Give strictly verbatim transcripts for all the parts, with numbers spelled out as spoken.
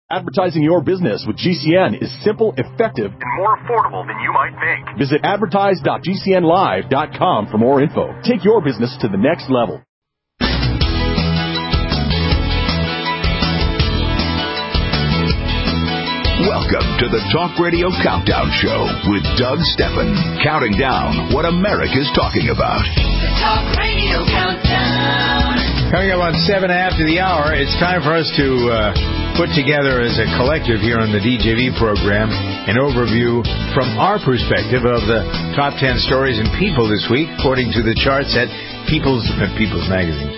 Advertising your business with G C N is simple, effective, and more affordable than you might think. Visit advertise dot g c n live dot com for more info. Take your business to the next level. Welcome to the Talk Radio Countdown Show with Doug Stephan, counting down what America's talking about. The Talk Radio Countdown. Coming up on seven after the hour, it's time for us to uh, put together as a collective here on the D J V program an overview from our perspective of the top ten stories and people this week, according to the charts at People's uh, People's Magazine.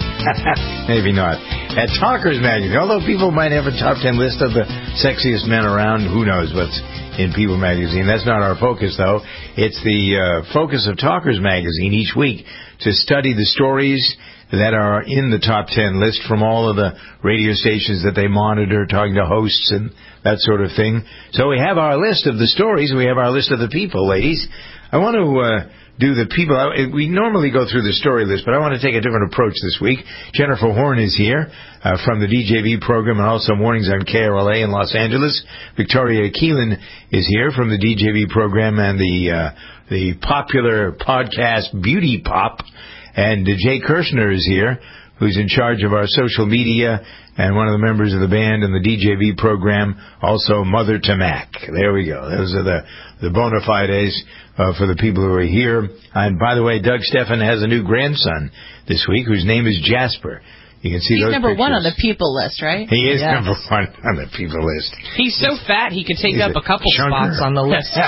Maybe not. At Talkers Magazine. Although people might have a top ten list of the sexiest men around, who knows what's in People Magazine. That's not our focus, though. It's the uh, focus of Talkers Magazine each week to study the stories that are in the top ten list from all of the radio stations that they monitor, talking to hosts and that sort of thing. So we have our list of the stories, and we have our list of the people, ladies. I want to uh, do the people. We normally go through the story list, but I want to take a different approach this week. Jennifer Horn is here uh, from the D J V program and also mornings on K R L A in Los Angeles. Victoria Keelan is here from the D J V program and the uh, the popular podcast Beauty Pop. And Jay Kirshner is here, who's in charge of our social media and one of the members of the band and the D J V program, also Mother to Mac. There we go. Those are the, the bona fides uh, for the people who are here. And by the way, Doug Stephan has a new grandson this week whose name is Jasper. You can see He's those number pictures. one on the people list, right? He is yes. number one on the people list. He's so fat he could take He's up a, a couple chunker. spots on the list.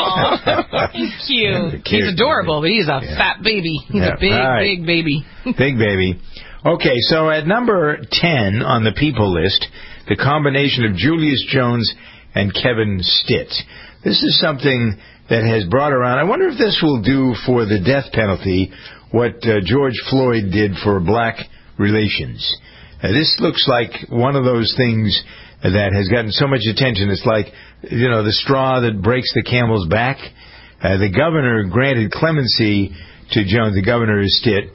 Aww, he's cute. He's adorable, but he's a yeah. fat baby. He's yeah. a big, right. big baby. Big baby. Okay, so at number ten on the people list, the combination of Julius Jones and Kevin Stitt. This is something that has brought around, I wonder if this will do for the death penalty what uh, George Floyd did for black relations. Uh, this looks like one of those things that has gotten so much attention. It's like, you know, the straw that breaks the camel's back. Uh, the governor granted clemency to Jones. The governor is Stitt.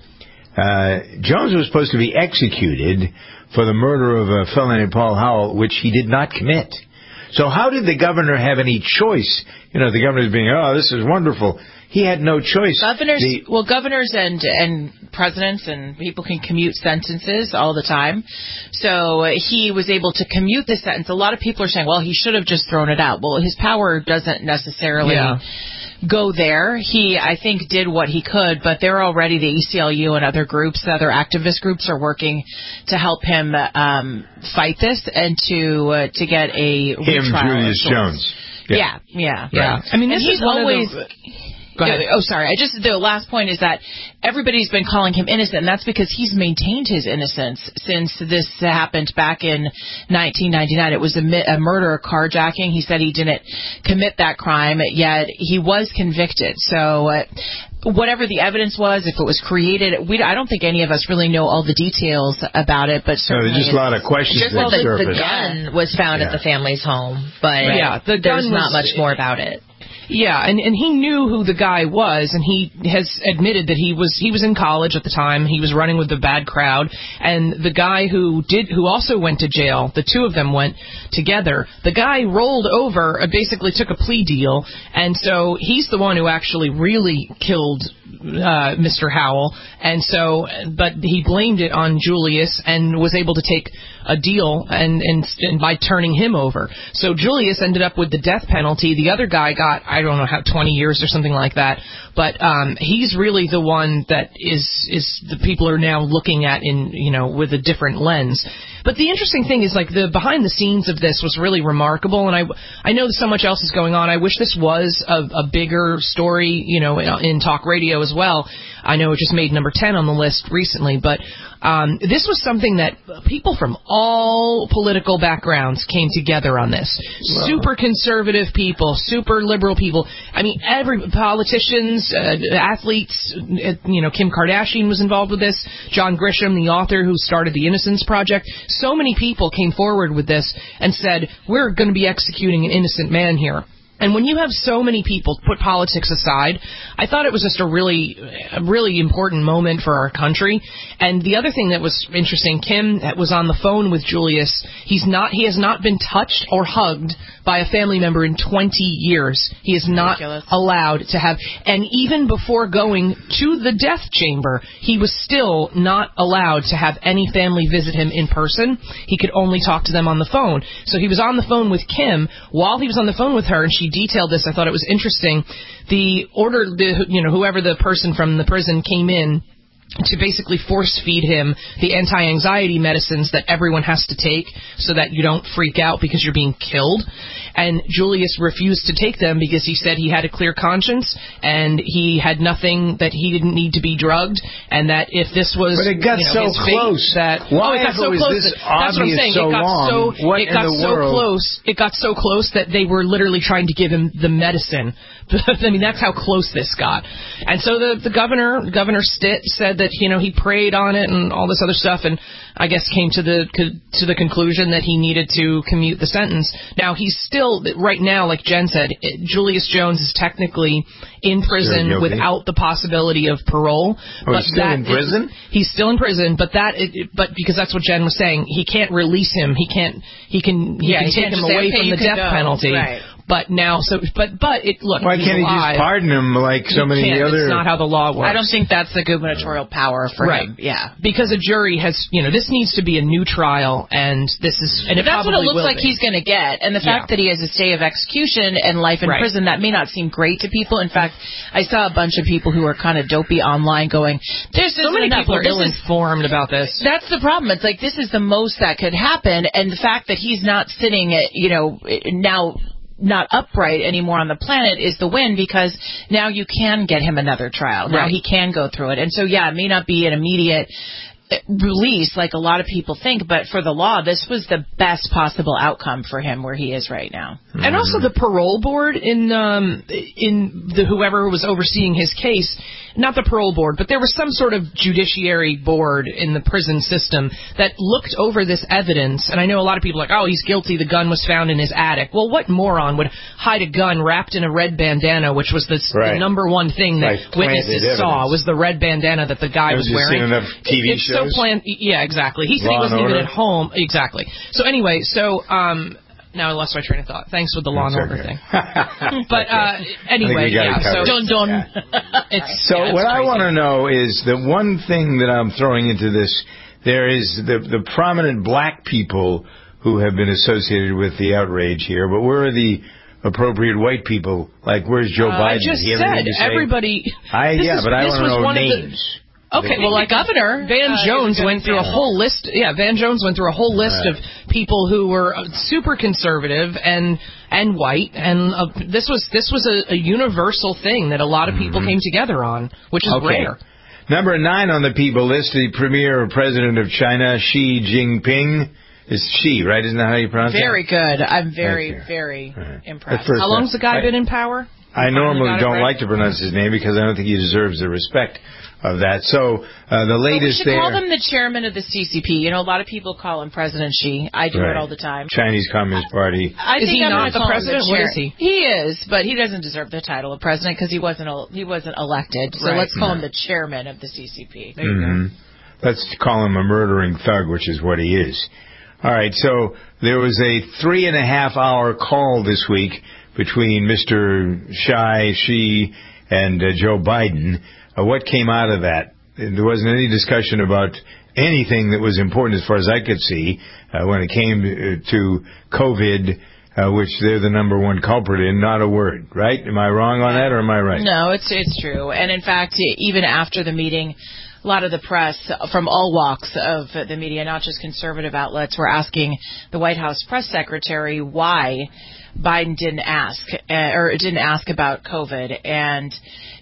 Uh, Jones was supposed to be executed for the murder of a fellow named Paul Howell, which he did not commit. So how did the governor have any choice? You know, the governor's being, oh, this is wonderful. He had no choice. Governors, the, well, governors and and presidents and people can commute sentences all the time. So he was able to commute the sentence. A lot of people are saying, well, he should have just thrown it out. Well, his power doesn't necessarily Yeah. go there. He, I think, did what he could, but they're already, the A C L U and other groups, other activist groups are working to help him um, fight this and to uh, to get a him, retrial. Julius Jones. Yeah, yeah. yeah. Yeah. I mean, this and he's is one always... of the... Go ahead. Oh, sorry. I just the last point is that everybody's been calling him innocent, and that's because he's maintained his innocence since this happened back in nineteen ninety-nine. It was a, a murder, carjacking. He said he didn't commit that crime, yet he was convicted. So uh, whatever the evidence was, if it was created, we I don't think any of us really know all the details about it, but No, certainly there's just a lot of questions Just that well, the, surface. the gun was found Yeah. at the family's home, but Yeah, the there's gun not was- much more about it. Yeah, and, and he knew who the guy was, and he has admitted that he was he was in college at the time. He was running with the bad crowd, and the guy who did who also went to jail, the two of them went together. The guy rolled over, uh, basically took a plea deal, and so he's the one who actually really killed uh, Mister Howell. And so, but he blamed it on Julius and was able to take a deal and, and, and by turning him over. So Julius ended up with the death penalty. The other guy got, I don't know, how twenty years or something like that. But um, he's really the one that is is the people are now looking at in, you know, with a different lens. But the interesting thing is, like, the behind the scenes of this was really remarkable, and I, I know so much else is going on. I wish this was a, a bigger story, you know, in, in talk radio as well. I know it just made number ten on the list recently, but um, this was something that people from all political backgrounds came together on this. Wow. Super conservative people, super liberal people. I mean, every politicians, uh, athletes, uh, you know, Kim Kardashian was involved with this. John Grisham, the author who started the Innocence Project. So many people came forward with this and said, we're going to be executing an innocent man here. And when you have so many people put politics aside, I thought it was just a really, a really important moment for our country. And the other thing that was interesting, Kim was on the phone with Julius. He's not, he has not been touched or hugged by a family member in twenty years. He is not Ridiculous. allowed to have, and even before going to the death chamber, he was still not allowed to have any family visit him in person. He could only talk to them on the phone. So he was on the phone with Kim. While he was on the phone with her, and she detailed this, I thought it was interesting. The order, the, you know, whoever the person from the prison came in to basically force feed him the anti-anxiety medicines that everyone has to take so that you don't freak out because you're being killed. And Julius refused to take them because he said he had a clear conscience and he had nothing, that he didn't need to be drugged, and that if this was, but it got you know, so his close. Fate, that Why oh, it got so was close. This that, that's what I'm saying. So it got long? so What it in got the so world? close. It got so close that they were literally trying to give him the medicine. I mean, that's how close this got. And so the the governor, Governor Stitt, said that, you know, he prayed on it and all this other stuff, and I guess came to the to the conclusion that he needed to commute the sentence. Now, he's still, right now, like Jen said, it, Julius Jones is technically in prison without the possibility of parole. Oh, but he's still that in prison? Is, he's still in prison, but that, it, but because that's what Jen was saying, he can't release him. He can't. He can. He yeah, can he take him say, away okay, from the death go. penalty. Right. But now, so, but, but, it, look, why he's can't he alive. just pardon him like so He many can't. other? It's not how the law works. I don't think that's the gubernatorial power for right. him. Yeah. Because a jury has, you know, this needs to be a new trial, and this is, and if that's what it looks like be. he's going to get, and the fact yeah. that he has a stay of execution and life in right. prison, that may not seem great to people. In fact, I saw a bunch of people who are kind of dopey online going, "There's so many enough. people are This ill-informed is, about this." That's the problem. It's like this is the most that could happen, and the fact that he's not sitting at, you know, now. not upright anymore on the planet is the win, because now you can get him another trial. Now right. he can go through it. And so, yeah, it may not be an immediate release like a lot of people think, but for the law, this was the best possible outcome for him where he is right now. Mm-hmm. And also the parole board in um, in the whoever was overseeing his case, not the parole board, but there was some sort of judiciary board in the prison system that looked over this evidence. And I know a lot of people are like, oh, he's guilty, the gun was found in his attic. Well, what moron would hide a gun wrapped in a red bandana, which was this, right. the number one thing that like witnesses evidence. saw was the red bandana that the guy was was wearing. Seen enough T V it's shows? so planned. Yeah, exactly. He said Law he wasn't even order. at home. Exactly. So anyway, so um, now I lost my train of thought. Thanks for the Law and Order okay. thing. But uh, anyway, yeah. So dun dun. Yeah. It's, so yeah, it's what I crazy. want to know is the one thing that I'm throwing into this. There is the the prominent black people who have been associated with the outrage here, but where are the appropriate white people? Like, where's Joe uh, Biden? I just He said everybody. I, this yeah, is, but I this want to was know one names. Of the, Okay, well, like Governor Van uh, Jones went through a whole list. Yeah, Van Jones went through a whole list right. of people who were super conservative and and white, and uh, this was this was a, a universal thing that a lot of people mm-hmm. came together on, which is okay. rare. Number nine on the people list, the premier president of China, Xi Jinping. Is Xi, right? Isn't that how you pronounce it? Very good. I'm very, Thank you. very right. impressed. How long's the guy I, been in power? I normally don't right? like to pronounce his name because I don't think he deserves the respect of that. So uh, the latest well, we should there. call him the chairman of the C C P. You know, a lot of people call him President Xi. I do right. it all the time. Chinese Communist Party. I is think he I'm not gonna the call him president? The what chair. is he? He is, but he doesn't deserve the title of president because he wasn't he wasn't elected. So Right. let's call yeah. him the chairman of the C C P. There you mm-hmm. go. Let's call him a murdering thug, which is what he is. All right, so there was a three and a half hour call this week between Mister Xi, Xi, and uh, Joe Biden. Uh, what came out of that? There wasn't any discussion about anything that was important as far as I could see uh, when it came uh, to COVID, uh, which they're the number one culprit in. Not a word, right? Am I wrong on that, or am I right? No, it's it's true. And in fact, even after the meeting, a lot of the press from all walks of the media, not just conservative outlets, were asking the White House press secretary why Biden didn't ask uh, or didn't ask about COVID. And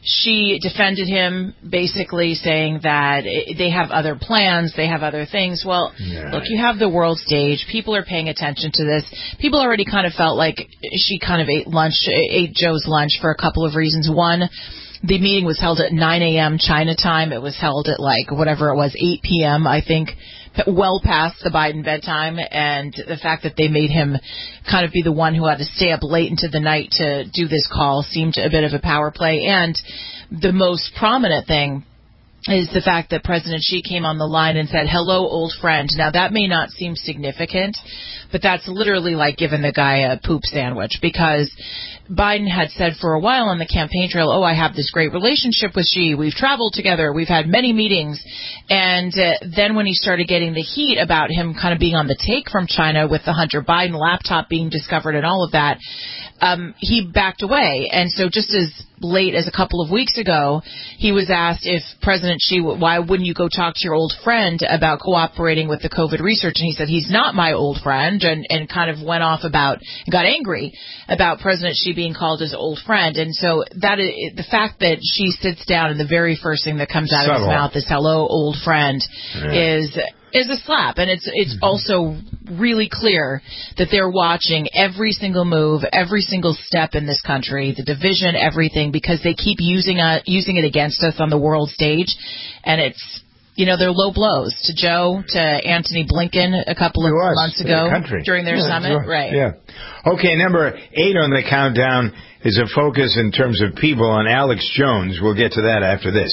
she defended him, basically saying that they have other plans, they have other things. Well, yeah. look, you have the world stage. People are paying attention to this. People already kind of felt like she kind of ate lunch, ate Joe's lunch for a couple of reasons. One, the meeting was held at nine a.m. China time. It was held at like whatever it was, eight p.m. I think well past the Biden bedtime, and the fact that they made him kind of be the one who had to stay up late into the night to do this call seemed a bit of a power play. And the most prominent thing is the fact that President Xi came on the line and said, "Hello, old friend." Now, that may not seem significant, but that's literally like giving the guy a poop sandwich, because Biden had said for a while on the campaign trail, oh, I have this great relationship with Xi. We've traveled together. We've had many meetings. And uh, then when he started getting the heat about him kind of being on the take from China with the Hunter Biden laptop being discovered and all of that, um, he backed away. And so just as late as a couple of weeks ago, he was asked if President Xi, why wouldn't you go talk to your old friend about cooperating with the COVID research? And he said, he's not my old friend, and, and kind of went off about, got angry about President Xi being called his old friend. And so that is, the fact that Xi sits down and the very first thing that comes out Subtle. of his mouth is hello, old friend, yeah. is is a slap. And it's it's mm-hmm. also really clear that they're watching every single move, every single step in this country, the division, everything, because they keep using uh, using it against us on the world stage. And it's, you know, they're low blows to Joe, to Antony Blinken a couple of was, months ago the during their yeah, summit. Sure. Right. Yeah. Okay, number eight on the countdown is a focus in terms of people on Alex Jones. We'll get to that after this.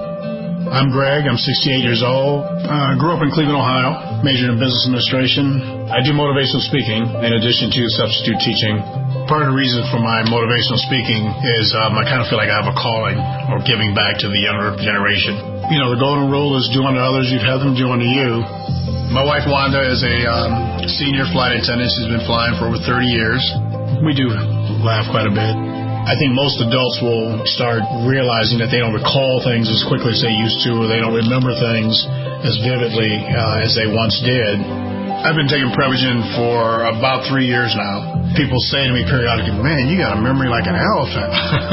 I'm Greg. I'm sixty-eight years old. I uh, grew up in Cleveland, Ohio, majored in business administration. I do motivational speaking in addition to substitute teaching. Part of the reason for my motivational speaking is um, I kind of feel like I have a calling or giving back to the younger generation. You know, the golden rule is do unto others, you'd have them do unto you. My wife, Wanda, is a um, senior flight attendant. She's been flying for over thirty years. We do laugh quite a bit. I think most adults will start realizing that they don't recall things as quickly as they used to, or they don't remember things as vividly uh, as they once did. I've been taking Prevagen for about three years now. People say to me periodically, man, you got a memory like an elephant.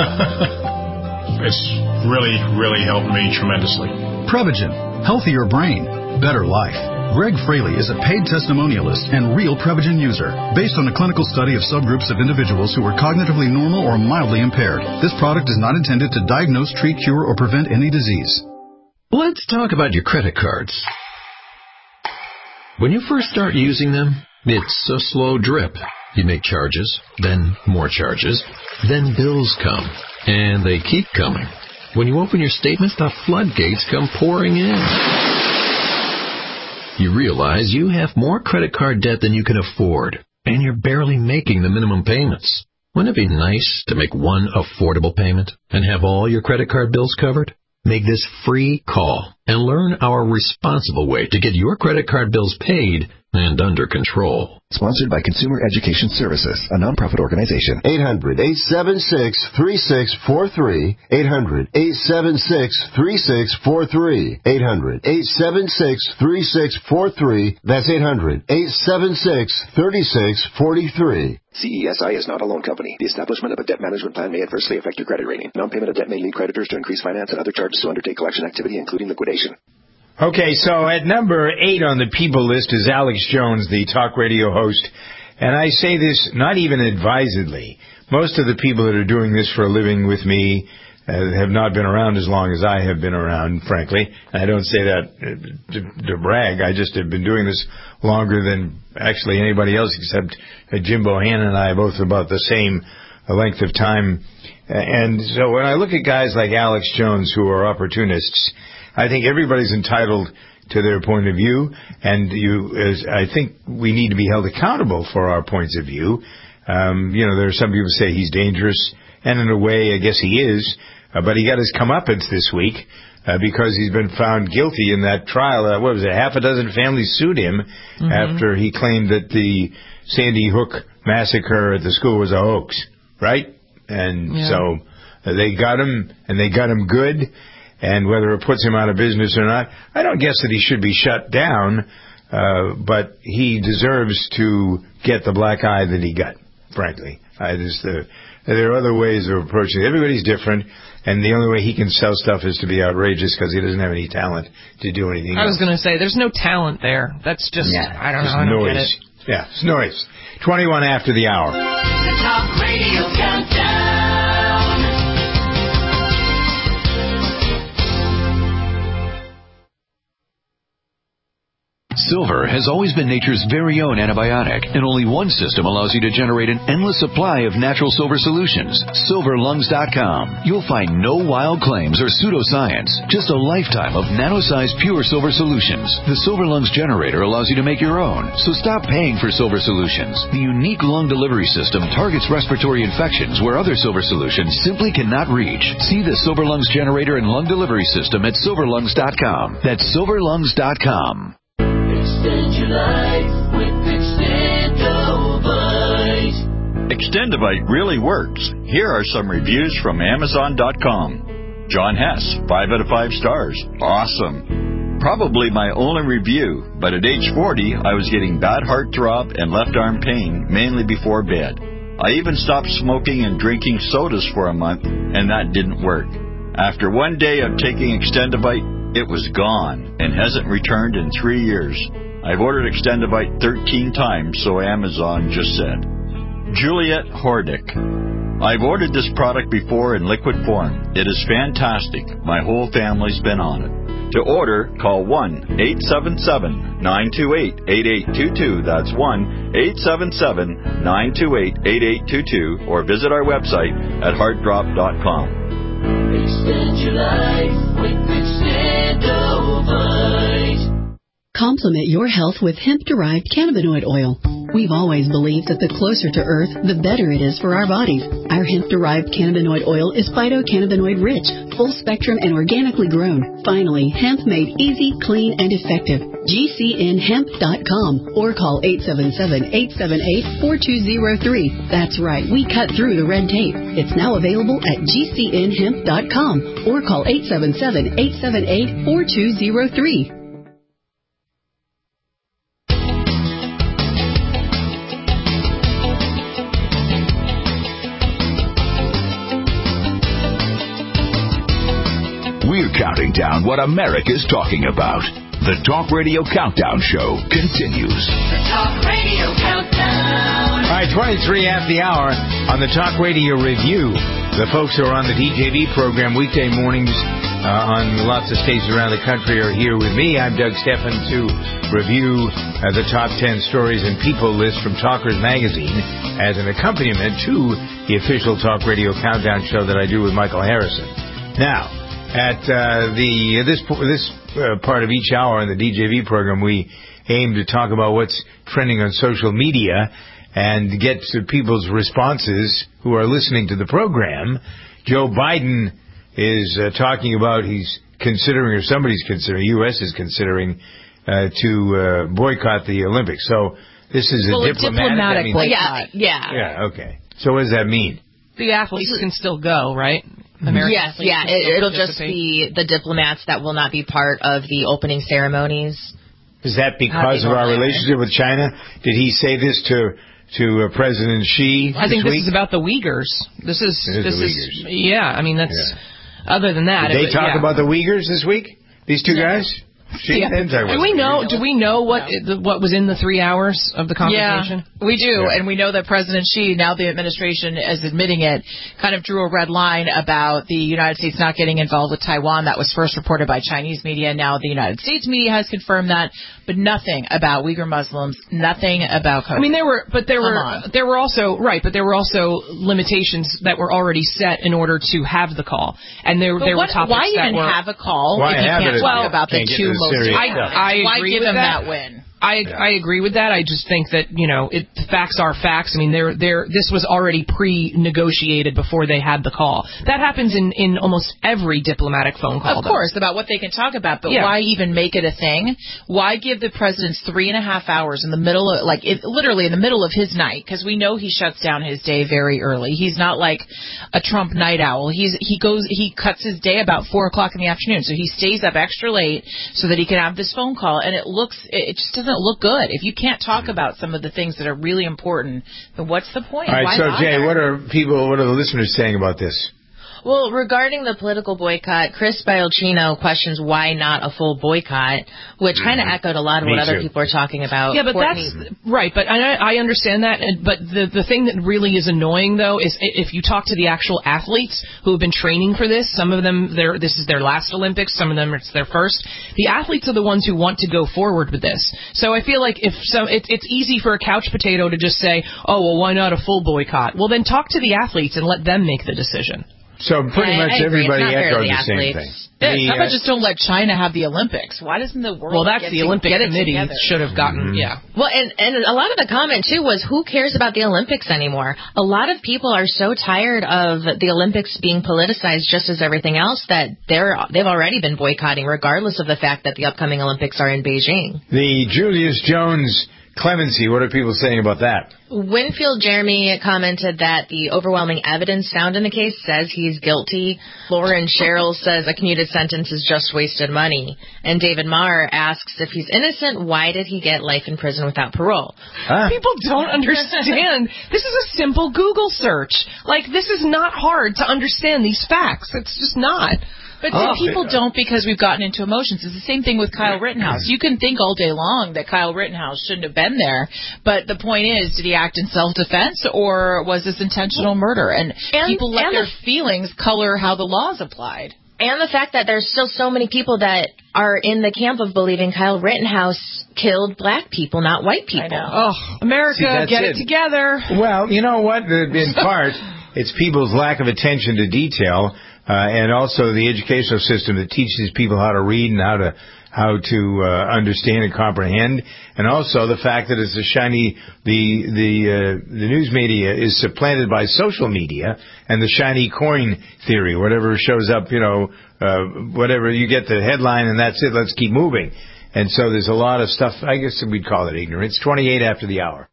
It's really, really helped me tremendously. Prevagen, healthier brain, better life. Greg Fraley is a paid testimonialist and real Prevagen user, based on a clinical study of subgroups of individuals who were cognitively normal or mildly impaired. This product is not intended to diagnose, treat, cure, or prevent any disease. Let's talk about your credit cards. When you first start using them, it's a slow drip. You make charges, then more charges, then bills come, and they keep coming. When you open your statements, the floodgates come pouring in. You realize you have more credit card debt than you can afford, and you're barely making the minimum payments. Wouldn't it be nice to make one affordable payment and have all your credit card bills covered? Make this free call and learn our responsible way to get your credit card bills paid and under control. Sponsored by Consumer Education Services, a nonprofit organization. eight hundred, eight seven six, three six four three. eight hundred, eight seven six, three six four three. eight hundred, eight seven six, three six four three. That's eight hundred, eight seven six, three six four three. C E S I is not a loan company. The establishment of a debt management plan may adversely affect your credit rating. Non-payment of debt may lead creditors to increase finance and other charges to undertake collection activity, including liquidation. Okay, so at number eight on the people list is Alex Jones, the talk radio host. And I say this not even advisedly. Most of the people that are doing this for a living with me uh, have not been around as long as I have been around, frankly. And I don't say that to, to brag. I just have been doing this longer than actually anybody else, except uh, Jim Bohannon and I, both about the same length of time. And so when I look at guys like Alex Jones, who are opportunists, I think everybody's entitled to their point of view, and you, as I think we need to be held accountable for our points of view. Um, you know, there are some people who say he's dangerous, and in a way, I guess he is, uh, but he got his comeuppance this week uh, because he's been found guilty in that trial. Uh, what was it, half a dozen families sued him mm-hmm. after he claimed that the Sandy Hook massacre at the school was a hoax, right? And yeah. so uh, they got him, and they got him good. And whether it puts him out of business or not, I don't guess that he should be shut down, uh, but he deserves to get the black eye that he got, frankly. I just, uh, there are other ways of approaching it. Everybody's different, and the only way he can sell stuff is to be outrageous because he doesn't have any talent to do anything I was else. going to say, there's no talent there. That's just, yeah, I don't know, I don't noise. get it. Yeah, it's noise. twenty-one after the hour. The Talk Radio Countdown. Silver has always been nature's very own antibiotic, and only one system allows you to generate an endless supply of natural silver solutions. silver lungs dot com. You'll find no wild claims or pseudoscience, just a lifetime of nano-sized pure silver solutions. The Silver Lungs generator allows you to make your own, so stop paying for silver solutions. The unique lung delivery system targets respiratory infections where other silver solutions simply cannot reach. See the Silver Lungs generator and lung delivery system at silver lungs dot com. That's silver lungs dot com. Extend your life with Extendovite. Extendovite really works. Here are some reviews from amazon dot com. John Hess, five out of five stars. Awesome. Probably my only review, but at age forty, I was getting bad heart throb and left arm pain, mainly before bed. I even stopped smoking and drinking sodas for a month, and that didn't work. After one day of taking Extendovite, it was gone and hasn't returned in three years. I've ordered Extendovite thirteen times, so Amazon just said. Juliet Hordick. I've ordered this product before in liquid form. It is fantastic. My whole family's been on it. To order, call one eight seven seven, nine two eight, eight eight two two. That's one eight seven seven, nine two eight, eight eight two two, or visit our website at heart drop dot com. Extend your life with Extendovite. Complement your health with hemp-derived cannabinoid oil. We've always believed that the closer to Earth, the better it is for our bodies. Our hemp-derived cannabinoid oil is phytocannabinoid rich, full spectrum, and organically grown. Finally, hemp made easy, clean, and effective. G C N hemp dot com or call eight seven seven, eight seven eight, four two zero three. That's right, we cut through the red tape. It's now available at G C N hemp dot com or call eight seven seven, eight seven eight, four two zero three. We're counting down what America's talking about. The Talk Radio Countdown Show continues. The Talk Radio Countdown. All right, twenty-three after the hour on the Talk Radio Review. The folks who are on the D J V program weekday mornings uh, on lots of stations around the country are here with me. I'm Doug Stephan to review uh, the top ten stories and people list from Talkers Magazine as an accompaniment to the official Talk Radio Countdown show that I do with Michael Harrison. Now, At uh, the this this uh, part of each hour in the D J V program, we aim to talk about what's trending on social media and get to people's responses who are listening to the program. Joe Biden is uh, talking about he's considering, or somebody's considering, U S is considering uh, to uh, boycott the Olympics. So this is a well, diplomatic, diplomatic I mean, boycott. Yeah, yeah. Yeah, okay. So what does that mean? The athletes can still go, right? American yes, yeah. It, it'll just be the diplomats that will not be part of the opening ceremonies. Is that because of our relationship with China? Did he say this to to uh, President Xi? I think this this week? is about the Uyghurs. This is It is this the is Uyghurs. yeah. I mean, that's Yeah. other than that. Did they it, talk yeah. about the Uyghurs this week? These two guys? She Yeah. didn't talk about Do we the know? Uyghurs. Do we know what the, what was in the three hours of the conversation? Yeah, we do, Yeah. and we know that President Xi, now the administration is admitting it, kind of drew a red line about the United States not getting involved with Taiwan. That was first reported by Chinese media. Now the United States media has confirmed that, but nothing about Uyghur Muslims, nothing about COVID. I mean, there were, but there Come were, on. there were also right, but there were also limitations that were already set in order to have the call, and there But there what, were topics why that even were. have a call Why if you have can't it if talk you about the can't get two to the most serious important stuff? things? I Why agree give with them that. that win? I I agree with that. I just think that you know, it facts are facts. I mean, there there this was already pre-negotiated before they had the call. That happens in in almost every diplomatic phone call. Of though. course, about what they can talk about, but Yeah. why even make it a thing? Why give the president three and a half hours in the middle of, like, it, literally in the middle of his night? Because we know he shuts down his day very early. He's not like a Trump night owl. He's he goes he cuts his day about four o'clock in the afternoon, so he stays up extra late so that he can have this phone call. And it looks it just doesn't look good. If you can't talk about some of the things that are really important, then what's the point? All right, Why so bother? Jay, what are people, what are the listeners saying about this? Well, regarding the political boycott, Chris Biolchino questions why not a full boycott, which kind of echoed a lot of Me what other too. people are talking about. Yeah, but Courtney. that's right. But I, I understand that. and- But the the thing that really is annoying, though, is i- if you talk to the actual athletes who have been training for this. Some of them, they're, this is their last Olympics. Some of them, it's their first. The athletes are the ones who want to go forward with this. So I feel like if so, it, it's easy for a couch potato to just say, "Oh, well, why not a full boycott?" Well, then talk to the athletes and let them make the decision. So pretty I- much I agree. It's everybody not fair to echoed the the same athletes. thing. Yeah, The, how about uh, just don't let China have the Olympics? Why doesn't the world? Well, that's get the to Olympic get it Committee together? should have gotten. Yeah. Well, and, and a lot of the comment, too, was who cares about the Olympics anymore? A lot of people are so tired of the Olympics being politicized just as everything else that they're, they've already been boycotting, regardless of the fact that the upcoming Olympics are in Beijing. The Julius Jones clemency, what are people saying about that? Winfield Jeremy commented that the overwhelming evidence found in the case says he's guilty. Lauren Sherrill says a commuted sentence is just wasted money. And David Maher asks if he's innocent, why did he get life in prison without parole? Huh? People don't understand. This is a simple Google search. Like, this is not hard to understand these facts. It's just not. But Oh. people don't because we've gotten into emotions. It's the same thing with Kyle Rittenhouse. You can think all day long that Kyle Rittenhouse shouldn't have been there, but the point is, did he act in self-defense or was this intentional murder? And, And- people let and their the- feelings color how the law is applied. And the fact that there's still so many people that are in the camp of believing Kyle Rittenhouse killed black people, not white people. Oh, America, See, that's get it. it together. Well, you know what? In part, it's people's lack of attention to detail, uh, and also the educational system that teaches people how to read and how to how to uh, understand and comprehend, and also the fact that it's a shiny the the uh, the news media is supplanted by social media and the shiny coin theory. Whatever shows up, you know, uh, whatever you get the headline and that's it. Let's keep moving. And so there's a lot of stuff. I guess we'd call it ignorance. twenty-eight after the hour.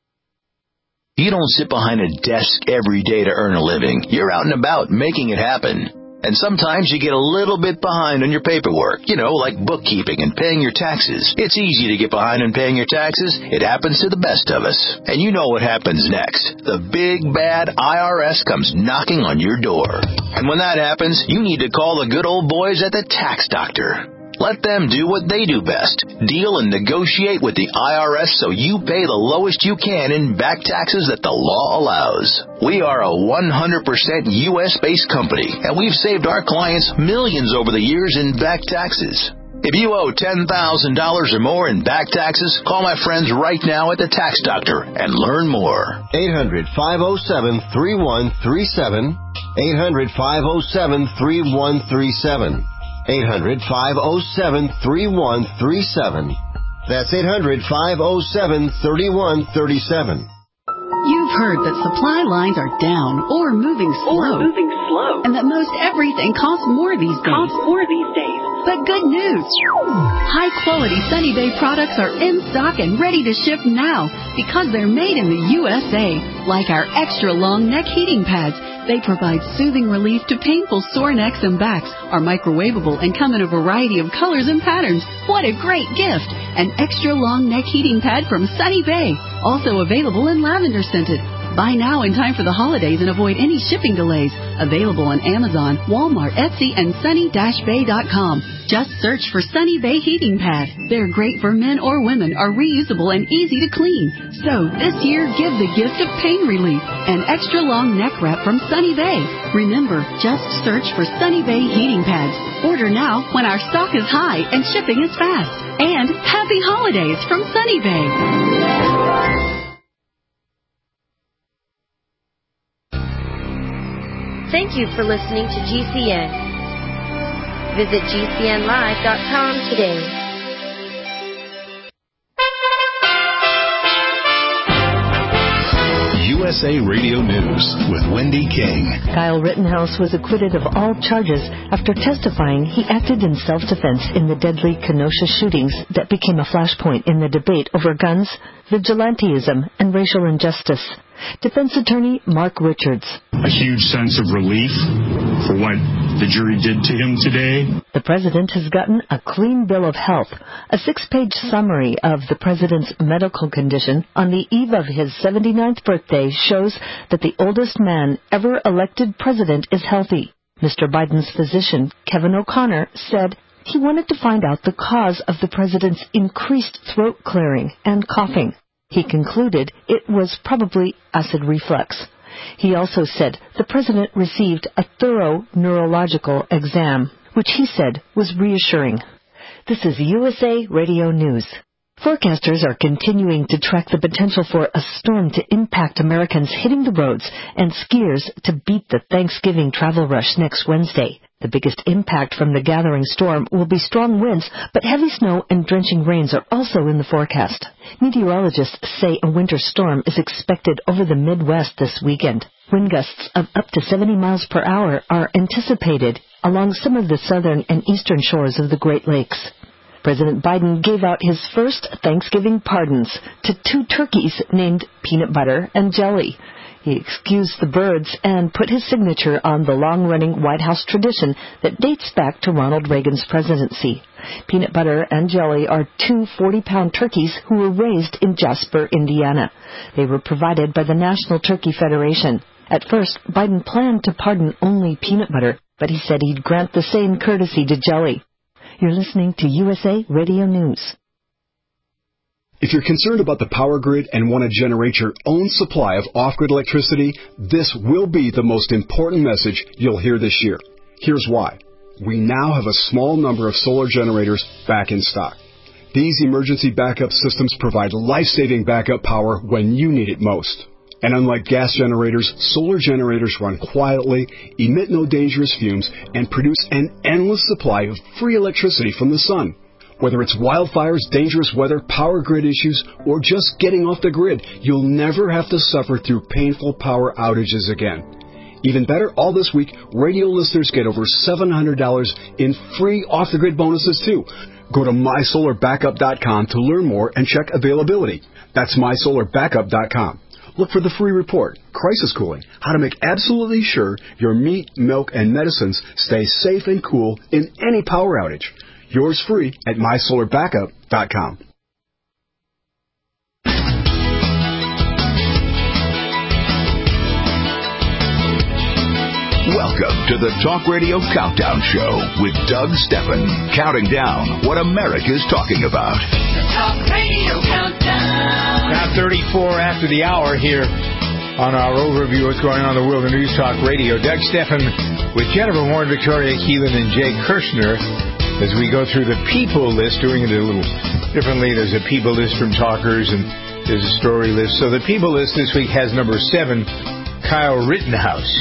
You don't sit behind a desk every day to earn a living. You're out and about making it happen. And sometimes you get a little bit behind on your paperwork, you know, like bookkeeping and paying your taxes. It's easy to get behind on paying your taxes. It happens to the best of us. And you know what happens next. The big, bad I R S comes knocking on your door. And when that happens, you need to call the good old boys at the Tax Doctor. Let them do what they do best. Deal and negotiate with the I R S so you pay the lowest you can in back taxes that the law allows. We are a one hundred percent U S-based company, and we've saved our clients millions over the years in back taxes. If you owe ten thousand dollars or more in back taxes, call my friends right now at the Tax Doctor and learn more. eight hundred, five oh seven, three one three seven. eight hundred, five oh seven, three one three seven. eight hundred, five oh seven, three one three seven. That's eight hundred, five oh seven, three one three seven. You've heard that supply lines are down or moving slow. Or moving slow. And that most everything costs more these days. Costs more these days. But good news! High-quality Sunny Bay products are in stock and ready to ship now because they're made in the U S A. Like our extra-long neck heating pads. They provide soothing relief to painful sore necks and backs, are microwavable, and come in a variety of colors and patterns. What a great gift! An extra-long neck heating pad from Sunny Bay. Also available in lavender scented. Buy now in time for the holidays and avoid any shipping delays. Available on Amazon, Walmart, Etsy, and sunny dash bay dot com. Just search for Sunny Bay Heating Pad. They're great for men or women, are reusable and easy to clean. So this year, give the gift of pain relief. An extra long neck wrap from Sunny Bay. Remember, just search for Sunny Bay Heating Pads. Order now when our stock is high and shipping is fast. And happy holidays from Sunny Bay. Thank you for listening to G C N. Visit G C N live dot com today. U S A Radio News with Wendy King. Kyle Rittenhouse was acquitted of all charges after testifying he acted in self-defense in the deadly Kenosha shootings that became a flashpoint in the debate over guns, vigilantism, and racial injustice. Defense attorney Mark Richards. A huge sense of relief for what the jury did to him today. The president has gotten a clean bill of health, a six-page summary of the president's medical condition on the eve of his seventy-ninth birthday shows that the oldest man ever elected president is healthy. Mister Biden's physician, Kevin O'Connor, said he wanted to find out the cause of the president's increased throat clearing and coughing. He concluded it was probably acid reflux. He also said the president received a thorough neurological exam, which he said was reassuring. This is U S A Radio News. Forecasters are continuing to track the potential for a storm to impact Americans hitting the roads and skiers to beat the Thanksgiving travel rush next Wednesday. The biggest impact from the gathering storm will be strong winds, but heavy snow and drenching rains are also in the forecast. Meteorologists say a winter storm is expected over the Midwest this weekend. Wind gusts of up to seventy miles per hour are anticipated along some of the southern and eastern shores of the Great Lakes. President Biden gave out his first Thanksgiving pardons to two turkeys named Peanut Butter and Jelly. He excused the birds and put his signature on the long-running White House tradition that dates back to Ronald Reagan's presidency. Peanut Butter and Jelly are two forty-pound turkeys who were raised in Jasper, Indiana. They were provided by the National Turkey Federation. At first, Biden planned to pardon only Peanut Butter, but he said he'd grant the same courtesy to Jelly. You're listening to U S A Radio News. If you're concerned about the power grid and want to generate your own supply of off-grid electricity, this will be the most important message you'll hear this year. Here's why. We now have a small number of solar generators back in stock. These emergency backup systems provide life-saving backup power when you need it most. And unlike gas generators, solar generators run quietly, emit no dangerous fumes, and produce an endless supply of free electricity from the sun. Whether it's wildfires, dangerous weather, power grid issues, or just getting off the grid, you'll never have to suffer through painful power outages again. Even better, all this week, radio listeners get over seven hundred dollars in free off-the-grid bonuses, too. Go to my solar backup dot com to learn more and check availability. That's my solar backup dot com. Look for the free report, Crisis Cooling, how to make absolutely sure your meat, milk, and medicines stay safe and cool in any power outage. Yours free at my solar backup dot com. Welcome to the Talk Radio Countdown Show with Doug Steffen, counting down what America's talking about. The Talk Radio Countdown. Now thirty-four after the hour here on our overview of what's going on in the world of News Talk Radio. Doug Steffen with Jennifer Warren, Victoria Keelan, and Jay Kirshner as we go through the people list, doing it a little differently. There's a people list from talkers and there's a story list. So the people list this week has number seven, Kyle Rittenhouse.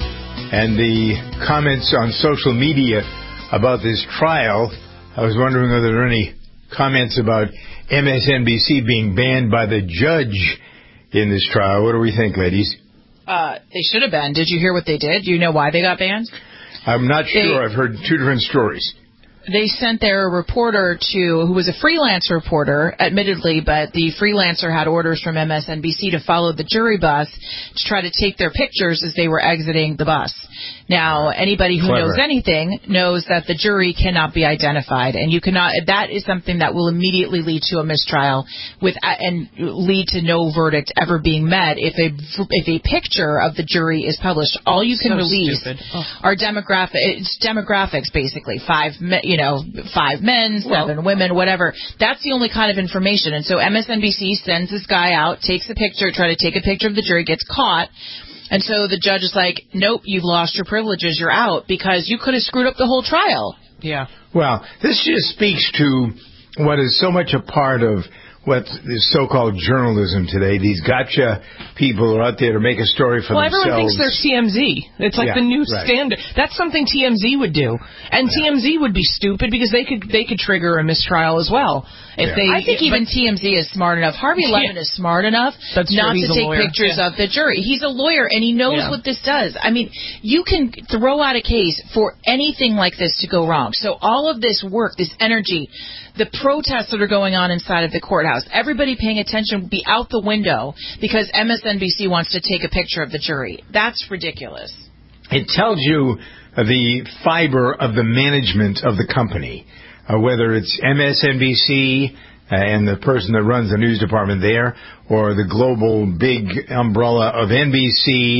And the comments on social media about this trial, I was wondering whether there are any comments about M S N B C being banned by the judge in this trial. What do we think, ladies? Uh, they should have been. Did you hear what they did? Do you know why they got banned? I'm not sure. They, I've heard two different stories. They sent their reporter to, who was a freelance reporter, admittedly, but the freelancer had orders from M S N B C to follow the jury bus to try to take their pictures as they were exiting the bus. Now, anybody who Clever. knows anything knows that the jury cannot be identified, and you cannot. That is something that will immediately lead to a mistrial, with and lead to no verdict ever being met if a if a picture of the jury is published. All you can So release stupid. Oh. are demographic. It's demographics, basically. Five, me- you know, five men, seven well, women, whatever. That's the only kind of information. And so M S N B C sends this guy out, takes a picture, try to take a picture of the jury, gets caught. And so the judge is like, nope, you've lost your privileges, you're out, because you could have screwed up the whole trial. Yeah. Well, this just speaks to what is so much a part of what is so-called journalism today. These gotcha people are out there to make a story for well, themselves. Well, everyone thinks they're T M Z. It's like yeah, the new right. standard. That's something T M Z would do. And yeah. T M Z would be stupid because they could they could trigger a mistrial as well. If yeah. they, I think even T M Z is smart enough. Harvey Levin yeah. is smart enough That's not true. to take lawyer. pictures yeah. of the jury. He's a lawyer, and he knows yeah. what this does. I mean, you can throw out a case for anything like this to go wrong. So all of this work, this energy, the protests that are going on inside of the courthouse, everybody paying attention would be out the window because M S N B C wants to take a picture of the jury. That's ridiculous. It tells you the fiber of the management of the company, uh, whether it's M S N B C uh, and the person that runs the news department there, or the global big umbrella of N B C,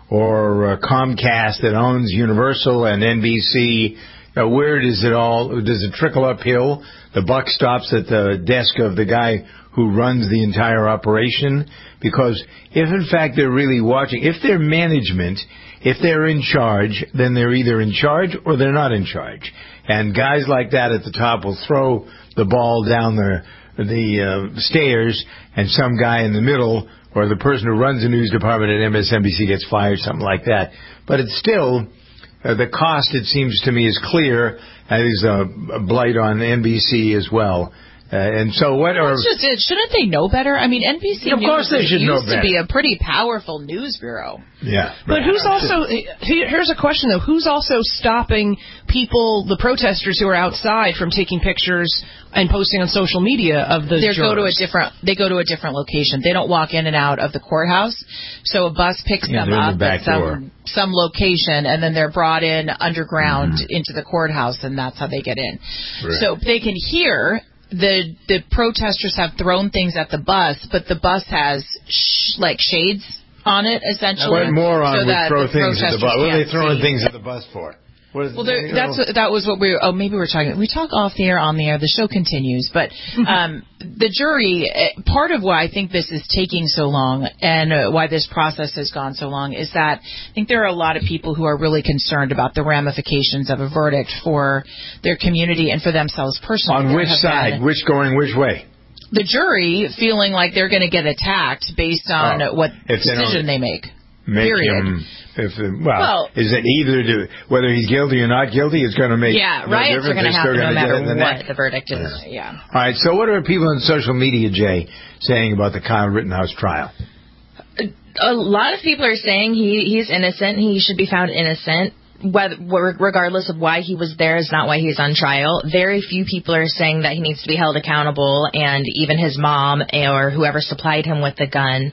or uh, Comcast that owns Universal and N B C. Uh, where does it all, does it trickle uphill? The buck stops at the desk of the guy who runs the entire operation? Because if in fact they're really watching, if they're management, if they're in charge, then they're either in charge or they're not in charge. And guys like that at the top will throw the ball down the, the uh, stairs, and some guy in the middle, or the person who runs the news department at M S N B C gets fired, something like that. But it's still... Uh, the cost, it seems to me, is clear. That is a, a blight on N B C as well. Uh, and so what are... That's just it. Shouldn't they know better? I mean, N B C of course News they should know used better. to be a pretty powerful news bureau. Yeah. But who's also... Here's a question, though. Who's also stopping people, the protesters who are outside, from taking pictures and posting on social media of the They jurors? go to a different. They go to a different location. They don't walk in and out of the courthouse. So a bus picks Yeah, them they're in up the back at some door. some location, and then they're brought in underground Mm-hmm. into the courthouse, and that's how they get in. Right. So they can hear. The the protesters have thrown things at the bus, but the bus has sh- like shades on it, essentially. What moron so would that throw the things at the bus? What are they protesters throwing can't things see. at the bus for? What is, Well, there, you that's know, what, that was what we. Oh, maybe we're talking. We talk off the air, on the air. The show continues, but um, the jury. eh, Part of why I think this is taking so long, and uh, why this process has gone so long, is that I think there are a lot of people who are really concerned about the ramifications of a verdict for their community and for themselves personally. on There which have side? been Which going which way? The jury feeling like they're going to get attacked based on Oh, what if they don't decision they make. Make Period. him, if, well, Well- is it either to, whether he's guilty or not guilty, it's going to make Yeah, no riots are difference. going to They're still happen no gonna matter get it in the what neck. the verdict is. Yeah. All right, so what are people on social media, Jay, saying about the Kyle Rittenhouse trial? A lot of people are saying he he's innocent. He should be found innocent. Whether, regardless of why he was there is not why he's on trial. Very few people are saying that he needs to be held accountable, and even his mom or whoever supplied him with the gun.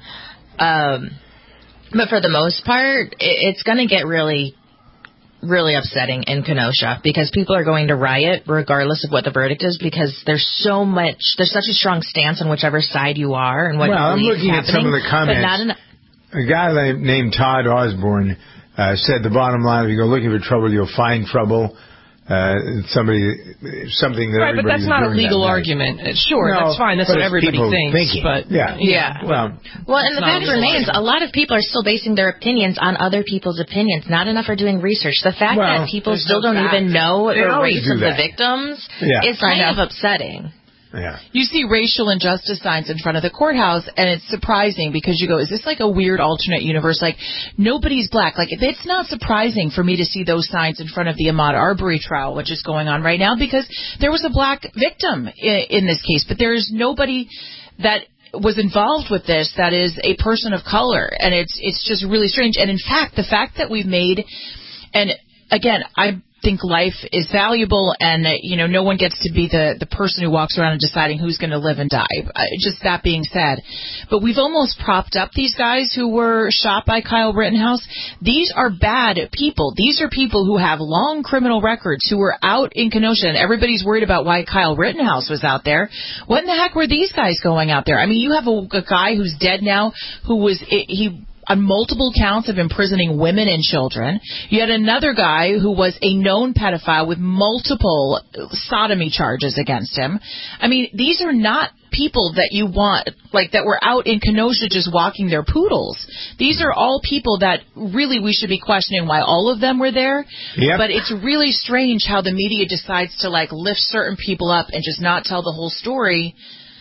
Um, but for the most part, it, it's going to get really, really upsetting in Kenosha because people are going to riot regardless of what the verdict is because there's so much, there's such a strong stance on whichever side you are and what Well, you I'm believe looking is at some happening, of the comments. But not enough. A guy named Todd Osborne uh, said the bottom line: if you go looking for trouble, you'll find trouble. Uh, somebody, something that Right, but everybody's that's not a doing legal that night. argument. Uh, Sure, No, that's fine. That's but what it's everybody people thinks. thinking. But Yeah. Yeah. Well, Well, and the not fact a legal remains, a lot of people are still basing their opinions on other people's opinions. Not enough are doing research. The fact Well, that people there's still no don't facts. even know They the always race do of the that. victims Yeah. is kind I of know. upsetting. yeah. You see racial injustice signs in front of the courthouse, and it's surprising because you go, is this like a weird alternate universe? Like, nobody's black. Like, it's not surprising for me to see those signs in front of the Ahmaud Arbery trial, which is going on right now, because there was a black victim in, in this case, but there is nobody that was involved with this that is a person of color, and it's it's just really strange. And in fact, the fact that we've made, and again, I think life is valuable, and you know, no one gets to be the the person who walks around and deciding who's going to live and die. Uh, just that being said, but we've almost propped up these guys who were shot by Kyle Rittenhouse. These are bad people. These are people who have long criminal records, who were out in Kenosha, and everybody's worried about why Kyle Rittenhouse was out there. What in the heck were these guys going out there? I mean, you have a, a guy who's dead now, who was he. on multiple counts of imprisoning women and children. You had another guy who was a known pedophile with multiple sodomy charges against him. I mean, these are not people that you want, like, that were out in Kenosha just walking their poodles. These are all people that really we should be questioning why all of them were there. Yep. But it's really strange how the media decides to, like, lift certain people up and just not tell the whole story.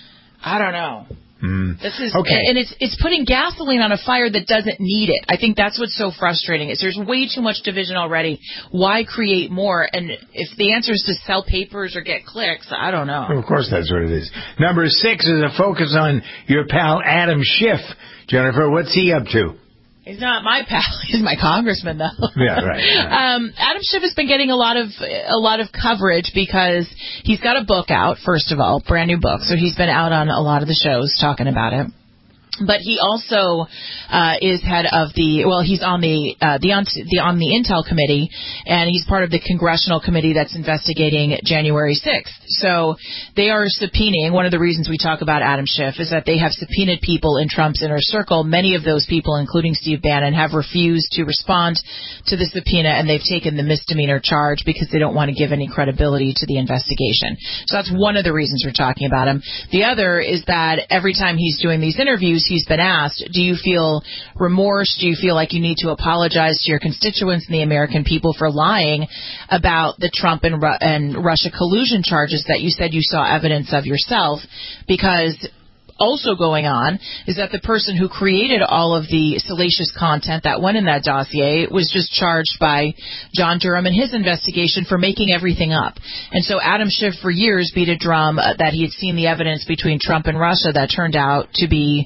I don't know. Mm. This is, Okay. and it's it's putting gasoline on a fire that doesn't need it. I think that's what's so frustrating. Is there's way too much division already. Why create more? And if the answer is to sell papers or get clicks, I don't know. Of course, that's what it is. Number six is a focus on your pal Adam Schiff. Jennifer, what's he up to? He's not my pal. He's my congressman, though. Yeah, right. right. Um, Adam Schiff has been getting a lot of a lot of coverage because he's got a book out. First of all, brand new book, so he's been out on a lot of the shows talking about it. But he also uh, is head of the, well, he's on the uh, the, on, the on the Intel committee, and he's part of the congressional committee that's investigating January sixth. So they are subpoenaing. One of the reasons we talk about Adam Schiff is that they have subpoenaed people in Trump's inner circle. Many of those people, including Steve Bannon, have refused to respond to the subpoena, and they've taken the misdemeanor charge because they don't want to give any credibility to the investigation. So that's one of the reasons we're talking about him. The other is that every time he's doing these interviews, he's been asked, do you feel remorse? Do you feel like you need to apologize to your constituents and the American people for lying about the Trump and, Ru- and Russia collusion charges that you said you saw evidence of yourself? Because also going on is that the person who created all of the salacious content that went in that dossier was just charged by John Durham in his investigation for making everything up. And so Adam Schiff for years beat a drum uh, that he had seen the evidence between Trump and Russia that turned out to be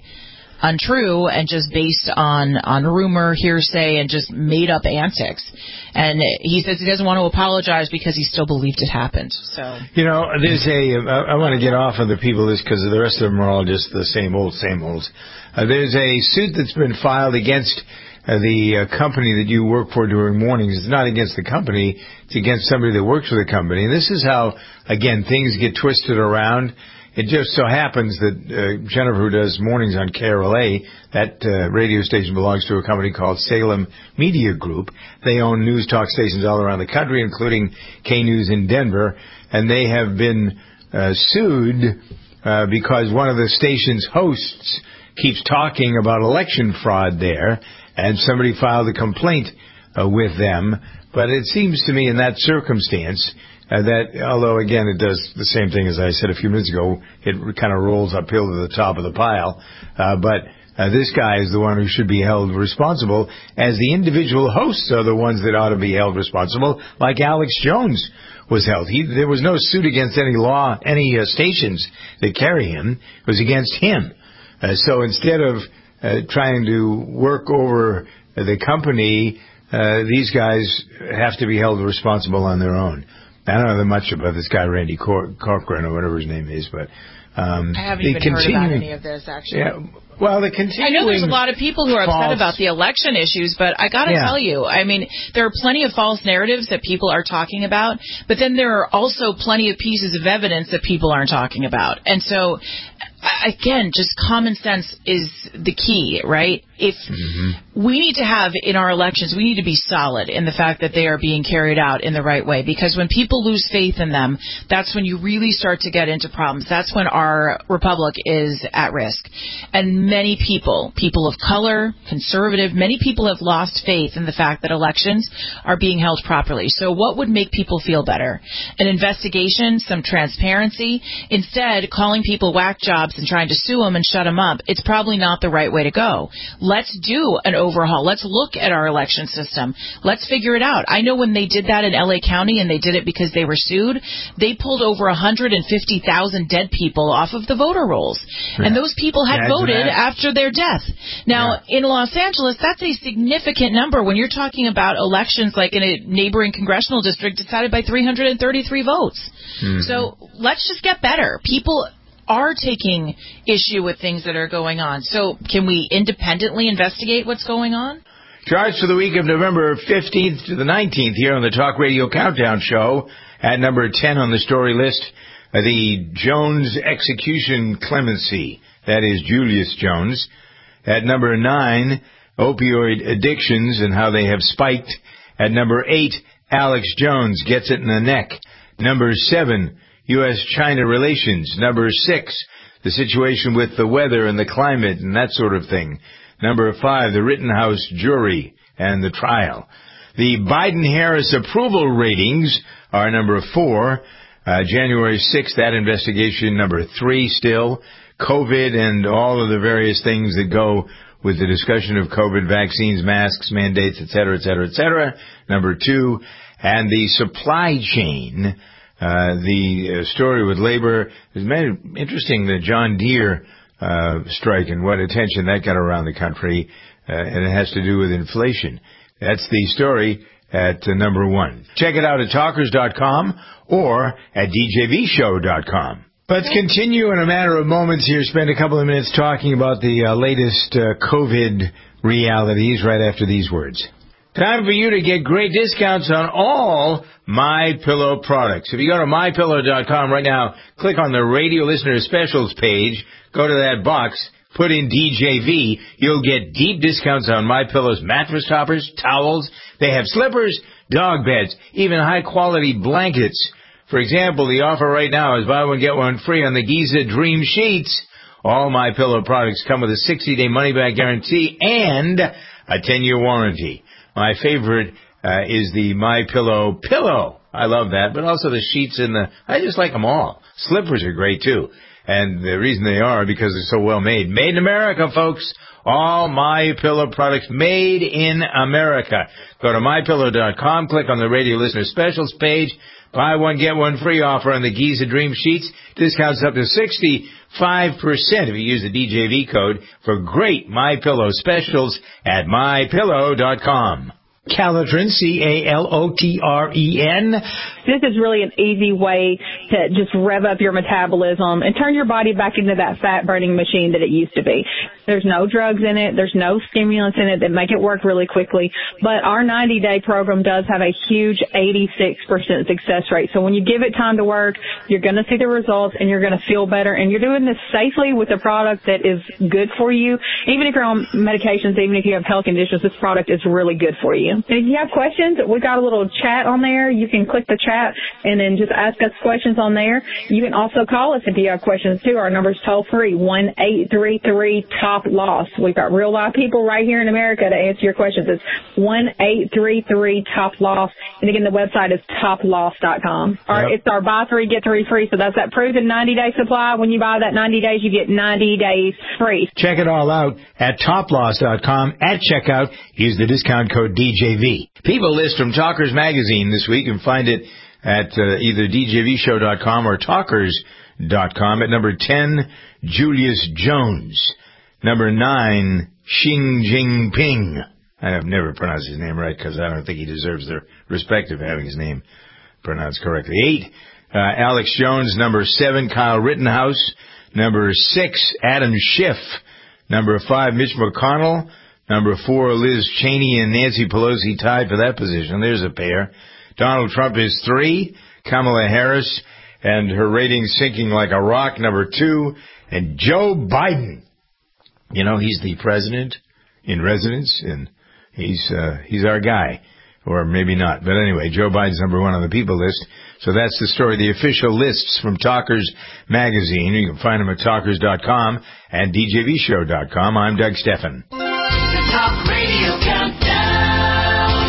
untrue and just based on, on rumor, hearsay, and just made up antics. And he says he doesn't want to apologize because he still believed it happened. So, you know, there's a, I, I want to get off of the people this because the rest of them are all just the same old, same old. Uh, there's a suit that's been filed against uh, the uh, company that you work for during mornings. It's not against the company. It's against somebody that works for the company. And this is how, again, things get twisted around. It just so happens that uh, Jennifer, who does mornings on K R L A, that uh, radio station belongs to a company called Salem Media Group. They own news talk stations all around the country, including K-News in Denver. And they have been uh, sued uh, because one of the station's hosts keeps talking about election fraud there, and somebody filed a complaint uh, with them. But it seems to me in that circumstance Uh, that, although, again, it does the same thing as I said a few minutes ago, it kind of rolls uphill to the top of the pile. Uh, but uh, this guy is the one who should be held responsible, as the individual hosts are the ones that ought to be held responsible, like Alex Jones was held. He, there was no suit against any law, any uh, stations that carry him. It was against him. Uh, so instead of uh, trying to work over the company, uh, these guys have to be held responsible on their own. I don't know much about this guy, Randy Cor- Corcoran, or whatever his name is, but um, I haven't even heard about any of this, actually. Yeah, well, the continuing I know there's a lot of people who are upset false, about the election issues, but I got to yeah. tell you, I mean, there are plenty of false narratives that people are talking about, but then there are also plenty of pieces of evidence that people aren't talking about. And so, again, just common sense is the key, right? If mm-hmm. we need to have in our elections, we need to be solid in the fact that they are being carried out in the right way, because when people lose faith in them, that's when you really start to get into problems. That's when our republic is at risk. And many people, people of color, conservative, many people have lost faith in the fact that elections are being held properly. So what would make people feel better? An investigation, some transparency. Instead, calling people whack jobs and trying to sue them and shut them up, it's probably not the right way to go. Let's do an overhaul. Let's look at our election system. Let's figure it out. I know when they did that in L A County, and they did it because they were sued, they pulled over one hundred fifty thousand dead people off of the voter rolls. Yeah. And those people had Imagine voted that. after their death. Now, yeah. in Los Angeles, that's a significant number when you're talking about elections like in a neighboring congressional district decided by three hundred thirty-three votes. Mm-hmm. So let's just get better. People are taking issue with things that are going on. So can we independently investigate what's going on? Charts for the week of November fifteenth to the nineteenth here on the Talk Radio Countdown Show. At number ten on the story list, uh, the Jones execution clemency. That is Julius Jones. At number nine, opioid addictions and how they have spiked. At number eight, Alex Jones gets it in the neck. Number seven, U S China relations. Number six, the situation with the weather and the climate and that sort of thing. Number five, the Rittenhouse jury and the trial. The Biden-Harris approval ratings are number four. Uh, January sixth, that investigation, number three still. COVID and all of the various things that go with the discussion of COVID, vaccines, masks, mandates, et cetera, et cetera, et cetera. Number two, and the supply chain. Uh, the uh, story with labor is interesting, the John Deere uh, strike and what attention that got around the country, uh, and it has to do with inflation. That's the story at uh, number one. Check it out at talkers dot com or at d j v show dot com. Let's continue in a matter of moments here. Spend a couple of minutes talking about the uh, latest uh, COVID realities right after these words. Time for you to get great discounts on all MyPillow products. If you go to my pillow dot com right now, click on the radio listener specials page, go to that box, put in D J V, you'll get deep discounts on MyPillow's mattress toppers, towels. They have slippers, dog beds, even high-quality blankets. For example, the offer right now is buy one, get one free on the Giza Dream Sheets. All MyPillow products come with a sixty-day money-back guarantee and a ten-year warranty. My favorite uh, is the MyPillow pillow. I love that, but also the sheets and the, I just like them all. Slippers are great, too. And the reason they are because they're so well made. Made in America, folks. All MyPillow products made in America. Go to my pillow dot com, click on the radio listener specials page. Buy one, get one free offer on the Giza Dream Sheets. Discounts up to sixty-five percent if you use the D J V code for great MyPillow specials at my pillow dot com. Calotren, C A L O T R E N. This is really an easy way to just rev up your metabolism and turn your body back into that fat-burning machine that it used to be. There's no drugs in it. There's no stimulants in it that make it work really quickly. But our ninety-day program does have a huge eighty-six percent success rate. So when you give it time to work, you're going to see the results and you're going to feel better. And you're doing this safely with a product that is good for you. Even if you're on medications, even if you have health conditions, this product is really good for you. And if you have questions, we got a little chat on there. You can click the chat and then just ask us questions on there. You can also call us if you have questions, too. Our number's toll-free, one eight three three top loss. We've got real live people right here in America to answer your questions. It's one eight three three top loss. And again, the website is top loss dot com. Or Yep. it's our buy three, get three free. So that's that proven ninety-day supply. When you buy that ninety days, you get ninety days free. Check it all out at top loss dot com. At checkout, use the discount code D J V. People list from Talkers Magazine this week. You can find it at uh, either D J V show dot com or talkers dot com. At number ten, Julius Jones. Number nine, Xi Jinping. I have never pronounced his name right because I don't think he deserves the respect of having his name pronounced correctly. Eight, uh, Alex Jones. Number seven, Kyle Rittenhouse. Number six, Adam Schiff. Number five, Mitch McConnell. Number four, Liz Cheney and Nancy Pelosi tied for that position. There's a pair. Donald Trump is three. Kamala Harris and her ratings sinking like a rock, number two. And Joe Biden. You know, he's the president in residence, and he's uh, he's our guy. Or maybe not. But anyway, Joe Biden's number one on the people list. So that's the story. The official lists from Talkers Magazine. You can find them at talkers dot com and D J V show dot com. I'm Doug Steffen. The Talk Radio Countdown.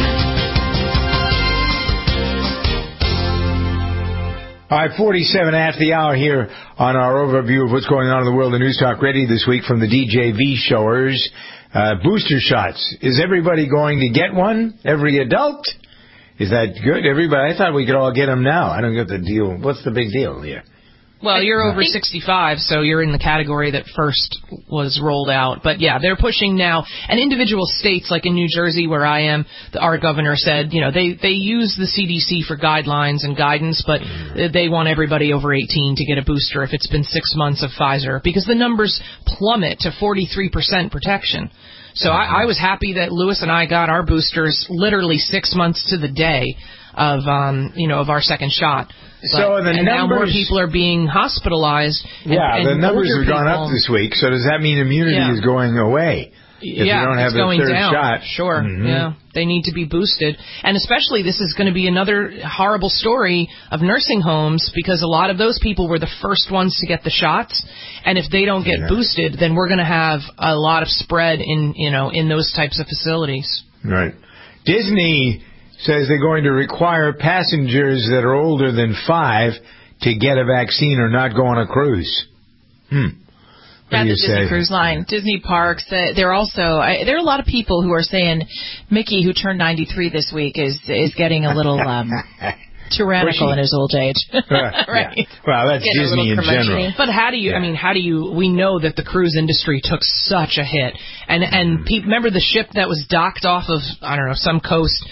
All right, forty-seven after the hour here on our overview of what's going on in the world of News Talk Radio this week from the D J V showers. Uh, booster shots. Is everybody going to get one? Every adult? Is that good? Everybody? I thought we could all get them now. I don't get the deal. What's the big deal here? Well, you're over sixty-five, so you're in the category that first was rolled out. But, yeah, they're pushing now. And individual states, like in New Jersey, where I am, the, our governor said, you know, they, they use the C D C for guidelines and guidance, but they want everybody over eighteen to get a booster if it's been six months of Pfizer, because the numbers plummet to forty-three percent protection. So I, I was happy that Lewis and I got our boosters literally six months to the day of, um, you know, of our second shot. But, so the and numbers, now more people are being hospitalized. And, yeah, and the numbers older have gone people, up this week. So does that mean immunity Yeah. is going away? If yeah, you don't have it's the going third down. shot. Sure, Mm-hmm. yeah. They need to be boosted. And especially this is going to be another horrible story of nursing homes, because a lot of those people were the first ones to get the shots. And if they don't get Yeah. boosted, then we're going to have a lot of spread in, you know, in those types of facilities. Right. Disney says they're going to require passengers that are older than five to get a vaccine or not go on a cruise. Hmm. What At do the you Disney say? Cruise Line, Disney parks. Uh, they're also I, there are a lot of people who are saying Mickey, who turned ninety-three this week, is is getting a little um, tyrannical Pushy. in his old age. right. Yeah. Well, that's Getting a Disney in little curmudgeon-y. general. But how do you, I mean, how do you, we know that the cruise industry took such a hit. And, and Mm-hmm. pe- remember the ship that was docked off of, I don't know, some coast,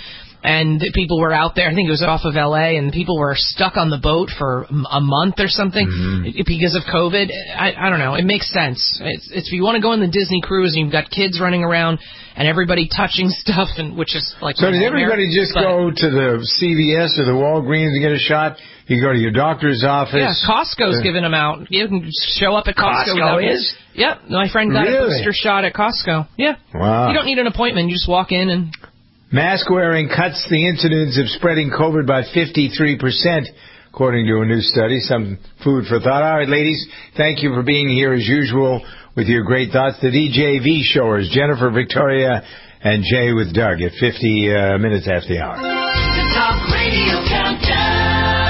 and the people were out there. I think it was off of L A, and people were stuck on the boat for a month or something mm-hmm. because of COVID. I, I don't know. It makes sense. It's, it's if you want to go on the Disney cruise and you've got kids running around and everybody touching stuff, and which is like. So did everybody just but, go to the C V S or the Walgreens to get a shot? You go to your doctor's office. Yeah, Costco's uh, giving them out. You can show up at Costco. Costco is? Yep. My friend got really? a booster shot at Costco. Yeah. Wow. You don't need an appointment. You just walk in and... Mask wearing cuts the incidence of spreading COVID by fifty-three percent, according to a new study. Some food for thought. All right, ladies, thank you for being here as usual with your great thoughts. The D J V showers, Jennifer, Victoria, and Jay with Doug at fifty uh, minutes after the hour. The Talk Radio Countdown.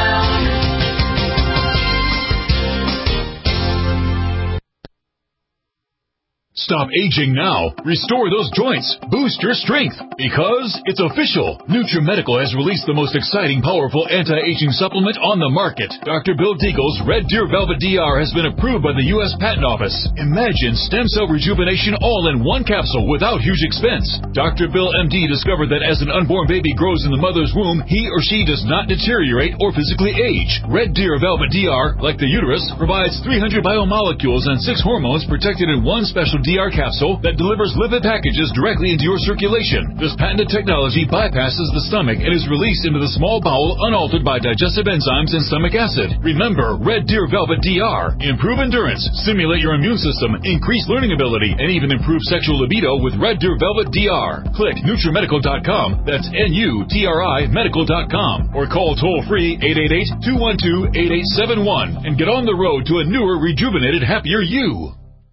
Stop aging now. Restore those joints. Boost your strength. Because it's official. NutriMedical has released the most exciting, powerful anti-aging supplement on the market. Doctor Bill Deagle's Red Deer Velvet D R has been approved by the U S Patent Office. Imagine stem cell rejuvenation all in one capsule without huge expense. Doctor Bill M D discovered that as an unborn baby grows in the mother's womb, he or she does not deteriorate or physically age. Red Deer Velvet D R, like the uterus, provides three hundred biomolecules and six hormones protected in one special D R capsule that delivers lipid packages directly into your circulation. This patented technology bypasses the stomach and is released into the small bowel unaltered by digestive enzymes and stomach acid. Remember, Red Deer Velvet D R. Improve endurance, stimulate your immune system, increase learning ability, and even improve sexual libido with Red Deer Velvet D R. Click NutriMedical dot com, that's N U T R I medical dot com, or call toll-free eight eight eight, two one two, eight eight seven one and get on the road to a newer, rejuvenated, happier you.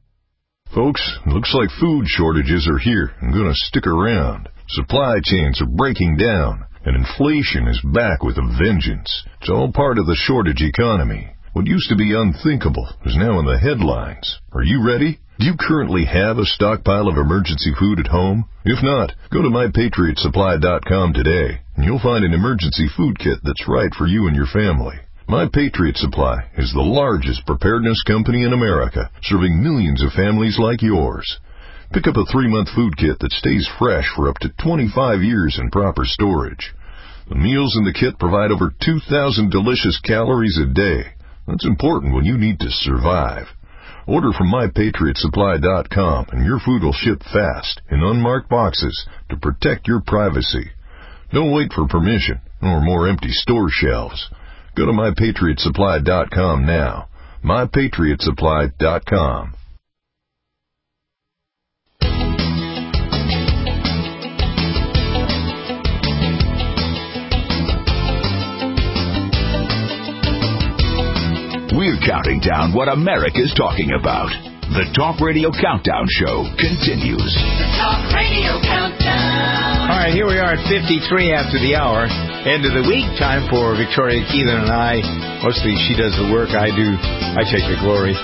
Folks, looks like food shortages are here and going to stick around. Supply chains are breaking down, and inflation is back with a vengeance. It's all part of the shortage economy. What used to be unthinkable is now in the headlines. Are you ready? Do you currently have a stockpile of emergency food at home? If not, go to my patriot supply dot com today, and you'll find an emergency food kit that's right for you and your family. My Patriot Supply is the largest preparedness company in America, serving millions of families like yours. Pick up a three-month food kit that stays fresh for up to twenty-five years in proper storage. The meals in the kit provide over two thousand delicious calories a day. That's important when you need to survive. Order from my patriot supply dot com and your food will ship fast in unmarked boxes to protect your privacy. Don't wait for permission or more empty store shelves. Go to my patriot supply dot com now. my patriot supply dot com. We're counting down what America's talking about. The Talk Radio Countdown Show continues. The Talk Radio Countdown. All right, here we are at fifty-three after the hour. End of the week. Time for Victoria Keelan and I. Mostly she does the work. I do. I take the glory.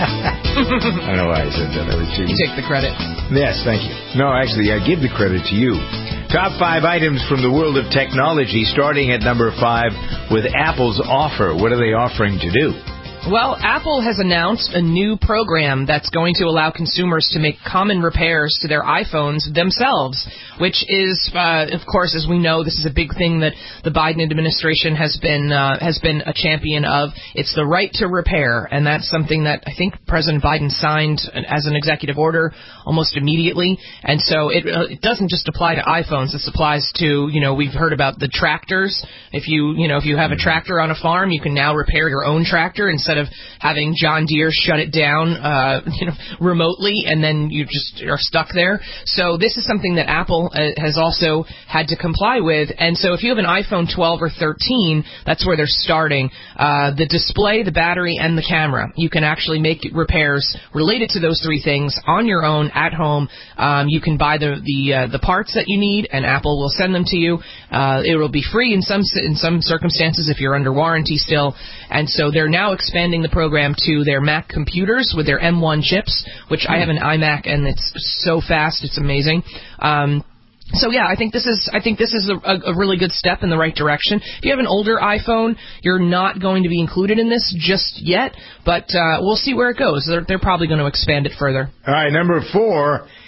I don't know why I said that. I was you take the credit. Yes, thank you. No, actually, I give the credit to you. Top five items from the world of technology, starting at number five with Apple's offer. What are they offering to do? Well, Apple has announced a new program that's going to allow consumers to make common repairs to their iPhones themselves, which is, uh, of course, as we know, this is a big thing that the Biden administration has been uh, has been a champion of. It's the right to repair, and that's something that I think President Biden signed as an executive order almost immediately. And so it, uh, it doesn't just apply to iPhones. This applies to, you know, we've heard about the tractors. If you, you know, if you have a tractor on a farm, you can now repair your own tractor instead of having John Deere shut it down, uh, you know, remotely, and then you just are stuck there. So this is something that Apple uh, has also had to comply with. And so if you have an iPhone twelve or thirteen, that's where they're starting. Uh, the display, the battery, and the camera. You can actually make repairs related to those three things on your own at home. Um, you can buy the the uh, the parts that you need, and Apple will send them to you. Uh, it will be free in some in some circumstances if you're under warranty still. And so they're now expanding the program to their Mac computers with their M one chips, which I have an iMac, and it's so fast, it's amazing. Um, So yeah, I think this is I think this is a, a really good step in the right direction. If you have an older iPhone, you're not going to be included in this just yet, but uh, we'll see where it goes. They're, they're probably going to expand it further. All right, number four,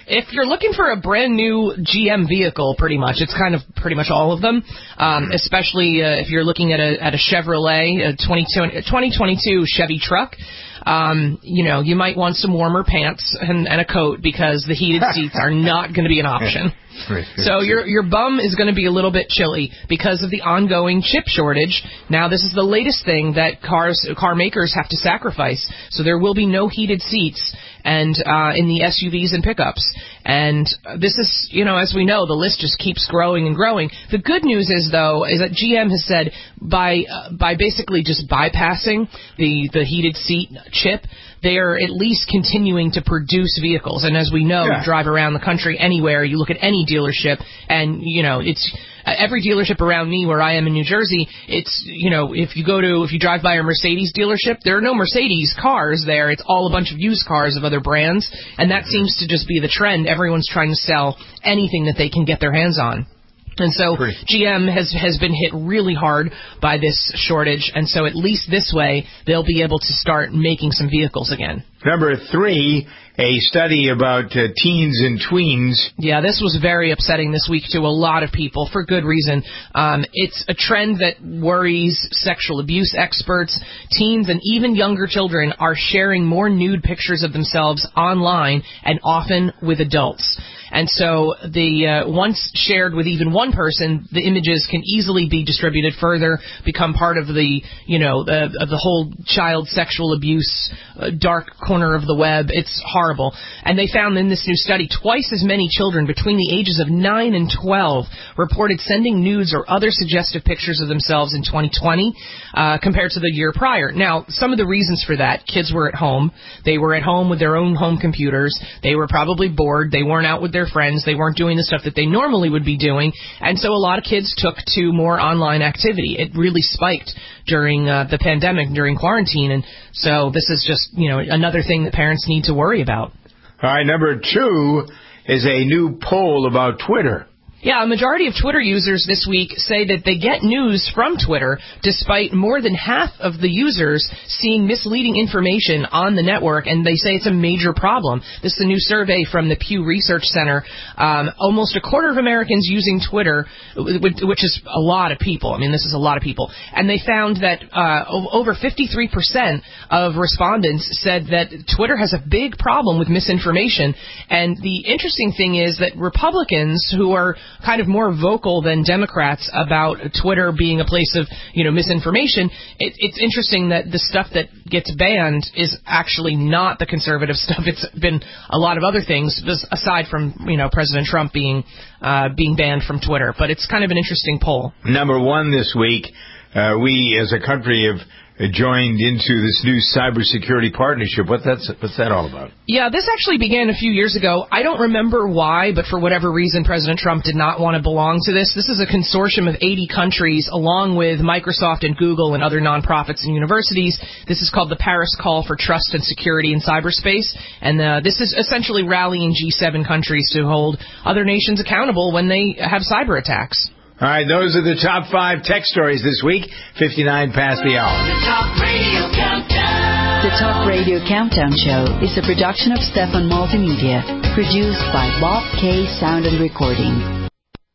If you're looking for a brand new G M vehicle, pretty much, it's kind of pretty much all of them, um, especially uh, if you're looking at a, at a Chevrolet, a twenty twenty-two Chevy truck. Um, you know, you might want some warmer pants and, and a coat because the heated seats are not going to be an option. So your your bum is going to be a little bit chilly because of the ongoing chip shortage. Now, this is the latest thing that cars car makers have to sacrifice. So there will be no heated seats and uh, in the S U Vs and pickups. And this is, you know, as we know, the list just keeps growing and growing. The good news is, though, is that G M has said by uh, by basically just bypassing the, the heated seat chip, they are at least continuing to produce vehicles. And as we know, yeah. you drive around the country anywhere, you look at any dealership, and, you know, it's uh, every dealership around me where I am in New Jersey, it's, you know, if you go to, if you drive by a Mercedes dealership, there are no Mercedes cars there. It's all a bunch of used cars of other brands, and that seems to just be the trend. Everyone's trying to sell anything that they can get their hands on. And so G M has has been hit really hard by this shortage, and so at least this way they'll be able to start making some vehicles again. Number three, a study about uh, teens and tweens. Yeah, this was very upsetting this week to a lot of people for good reason. Um, it's a trend that worries sexual abuse experts. Teens and even younger children are sharing more nude pictures of themselves online and often with adults. And so the uh, once shared with even one person, the images can easily be distributed further, become part of the, you know, the, of the whole child sexual abuse uh, dark corner of the web. It's horrible. And they found in this new study twice as many children between the ages of nine and twelve reported sending nudes or other suggestive pictures of themselves in twenty twenty uh, compared to the year prior. Now, some of the reasons for that, kids were at home. They were at home with their own home computers. They were probably bored. They weren't out with their friends. They weren't doing the stuff that they normally would be doing. And so a lot of kids took to more online activity. It really spiked during uh, the pandemic, during quarantine. And so this is just, you know, another thing that parents need to worry about. All right, number two is a new poll about Twitter. Yeah, a majority of Twitter users this week say that they get news from Twitter, despite more than half of the users seeing misleading information on the network, and they say it's a major problem. This is a new survey from the Pew Research Center. Um, almost a quarter of Americans using Twitter, which is a lot of people. I mean, this is a lot of people. And they found that uh, over fifty-three percent of respondents said that Twitter has a big problem with misinformation. And the interesting thing is that Republicans, who are kind of more vocal than Democrats about Twitter being a place of, you know, misinformation, it, it's interesting that the stuff that gets banned is actually not the conservative stuff. It's been a lot of other things, aside from, you know, President Trump being uh, being banned from Twitter. But it's kind of an interesting poll. Number one this week, uh, we as a country have joined into this new cybersecurity partnership. What that's, what's that all about? Yeah, this actually began a few years ago. I don't remember why, but for whatever reason, President Trump did not want to belong to this. This is a consortium of eighty countries, along with Microsoft and Google and other nonprofits and universities. This is called the Paris Call for Trust and Security in Cyberspace, and uh, this is essentially rallying G seven countries to hold other nations accountable when they have cyber attacks. All right, those are the top five tech stories this week. fifty-nine past the hour. The Talk Radio Countdown. The Talk Radio Countdown Show is a production of Stefan Multimedia, produced by Bob K. Sound and Recording.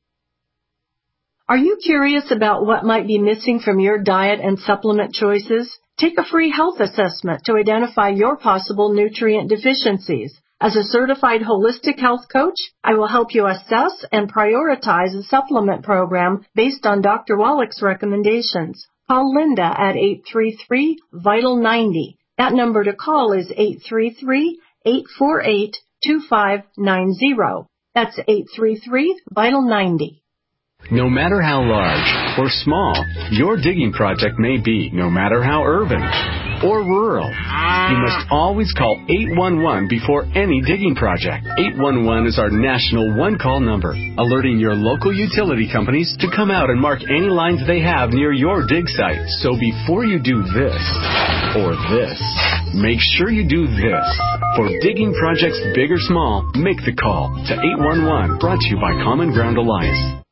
Are you curious about what might be missing from your diet and supplement choices? Take a free health assessment to identify your possible nutrient deficiencies. As a certified holistic health coach, I will help you assess and prioritize a supplement program based on Doctor Wallach's recommendations. Call Linda at eight three three, VITAL ninety. That number to call is eight three three, eight four eight, two five nine zero. That's eight three three, VITAL ninety. No matter how large or small your digging project may be, no matter how urban or rural, you must always call eight one one before any digging project. eight one one is our national one-call number, alerting your local utility companies to come out and mark any lines they have near your dig site. So before you do this or this, make sure you do this. For digging projects big or small, make the call to eight one one, brought to you by Common Ground Alliance.